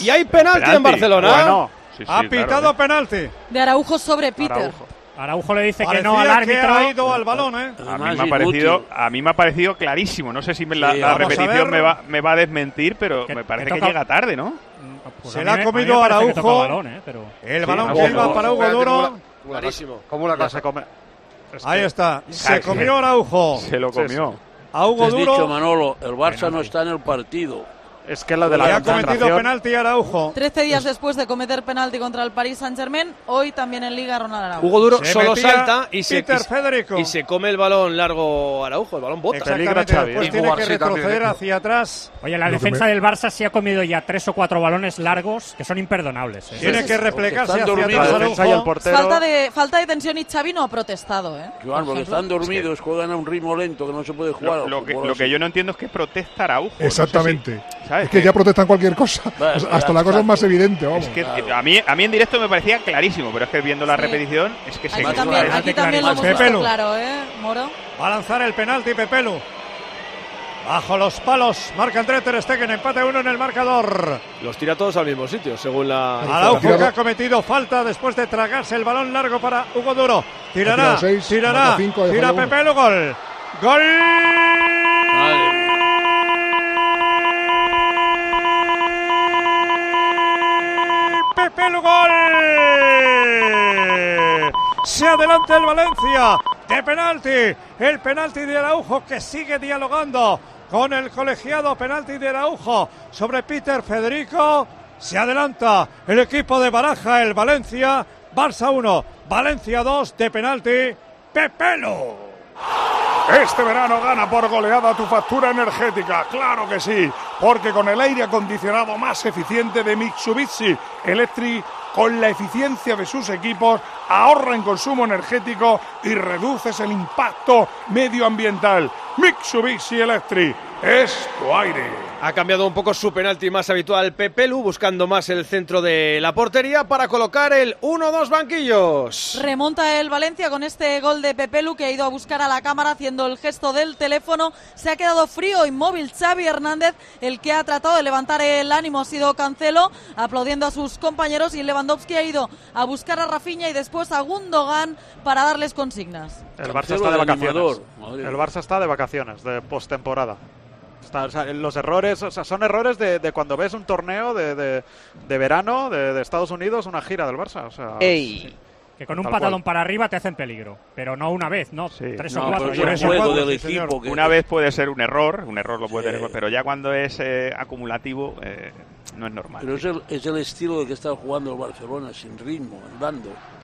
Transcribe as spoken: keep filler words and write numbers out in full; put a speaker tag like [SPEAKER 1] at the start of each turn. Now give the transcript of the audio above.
[SPEAKER 1] Y hay penalti, penalti. en Barcelona.
[SPEAKER 2] Bueno, sí, sí,
[SPEAKER 3] ha pitado
[SPEAKER 2] claro,
[SPEAKER 3] penalti.
[SPEAKER 4] De Araujo sobre Peter.
[SPEAKER 2] Araujo.
[SPEAKER 5] Araujo le dice
[SPEAKER 3] Parecía
[SPEAKER 5] que no al árbitro.
[SPEAKER 3] Que ha ido al balón, ¿eh?
[SPEAKER 2] A mí, me ha parecido, a mí me ha parecido clarísimo. No sé si me la,
[SPEAKER 3] sí,
[SPEAKER 2] la repetición me va, me va a desmentir, pero
[SPEAKER 5] que,
[SPEAKER 2] me parece
[SPEAKER 5] que,
[SPEAKER 2] que llega tarde, ¿no?
[SPEAKER 5] Pues
[SPEAKER 3] se le ha comido a Araujo.
[SPEAKER 5] Balón, ¿eh? Pero...
[SPEAKER 3] El balón sí, que iba para Hugo Duro.
[SPEAKER 1] Clarísimo.
[SPEAKER 2] ¿Cómo la casa come?
[SPEAKER 3] Es Ahí está. Se comió Araujo.
[SPEAKER 2] Se lo comió.
[SPEAKER 3] A Hugo
[SPEAKER 6] Te has
[SPEAKER 3] Duro.
[SPEAKER 6] dicho, Manolo, el Barça penalti. No está en el partido.
[SPEAKER 2] Es que la de la
[SPEAKER 3] ha cometido penalti Araujo.
[SPEAKER 4] Trece días después de cometer penalti contra el Paris Saint-Germain, hoy también en Liga Ronald Araujo.
[SPEAKER 1] Hugo Duro
[SPEAKER 3] se
[SPEAKER 1] solo salta y se,
[SPEAKER 3] y,
[SPEAKER 1] y se come el balón largo Araujo, el balón bota.
[SPEAKER 3] Exactamente, después ¿eh? tiene que retroceder hacia atrás.
[SPEAKER 5] Oye, la defensa me... del Barça sí ha comido ya tres o cuatro balones largos que son imperdonables. ¿eh?
[SPEAKER 3] Tiene sí, que replegarse hacia
[SPEAKER 6] dormidos,
[SPEAKER 3] atrás Araujo.
[SPEAKER 6] Y
[SPEAKER 4] el portero. Falta, de, falta de tensión y Xavi no ha protestado. ¿eh?
[SPEAKER 6] Joan, porque están dormidos, es que... juegan a un ritmo lento que no se puede jugar.
[SPEAKER 2] Lo, lo, que, lo que yo no entiendo es que protesta Araujo.
[SPEAKER 7] Exactamente.
[SPEAKER 2] No sé si, ¿sabes?
[SPEAKER 7] Es que ya protestan cualquier cosa.
[SPEAKER 6] Vale,
[SPEAKER 7] hasta ya, la cosa es más evidente, vamos.
[SPEAKER 2] Es que claro. a, mí, a mí en directo me parecía clarísimo, pero es que viendo la sí. repetición es que se
[SPEAKER 4] aquí también, aquí también lo hemos visto claro, ¿eh, Moro?
[SPEAKER 3] Va a lanzar el penalti Pepelu. Bajo los palos, marca André Ter Stegen, empate uno en el marcador.
[SPEAKER 1] Los tira todos al mismo sitio, según la...
[SPEAKER 3] Araujo que ha cometido falta después de tragarse el balón largo para Hugo Duro. Tirará, seis, tirará, cinco, tira Pepelu, gol. ¡Gol! Vale. Pepelu, gol. Se adelanta el Valencia de penalti. El penalti de Araujo que sigue dialogando con el colegiado. Penalti de Araujo sobre Peter Federico. Se adelanta el equipo de Baraja, el Valencia. Barça uno, Valencia dos de penalti. Pepelu.
[SPEAKER 8] Este verano gana por goleada tu factura energética, claro que sí, porque con el aire acondicionado más eficiente de Mitsubishi Electric, con la eficiencia de sus equipos, ahorra en consumo energético y reduces el impacto medioambiental. Mitsubishi Electric es tu aire.
[SPEAKER 1] Ha cambiado un poco su penalti más habitual Pepelu, buscando más el centro de la portería para colocar el uno dos banquillos.
[SPEAKER 4] Remonta el Valencia con este gol de Pepelu, que ha ido a buscar a la cámara haciendo el gesto del teléfono. Se ha quedado frío, inmóvil Xavi Hernández. El que ha tratado de levantar el ánimo ha sido Cancelo, aplaudiendo a sus compañeros, y Lewandowski ha ido a buscar a Rafinha y después a Gundogan para darles consignas.
[SPEAKER 2] El Barça está de vacaciones. El Barça está de vacaciones, de postemporada. O sea, los errores, o sea, son errores de, de cuando ves un torneo de, de, de verano de, de Estados Unidos, una gira del Barça. O sea,
[SPEAKER 1] Ey.
[SPEAKER 5] Que con un Tal patadón cual. para arriba te hacen peligro, pero no una vez, no, sí. tres
[SPEAKER 6] no,
[SPEAKER 5] o cuatro.
[SPEAKER 6] Pero
[SPEAKER 5] ya.
[SPEAKER 6] juego del equipo que...
[SPEAKER 2] Una vez puede ser un error, un error lo puede tener, pero ya cuando es eh, acumulativo eh, no es normal.
[SPEAKER 6] Pero es el, es el estilo de que está jugando el Barcelona, sin ritmo, andando.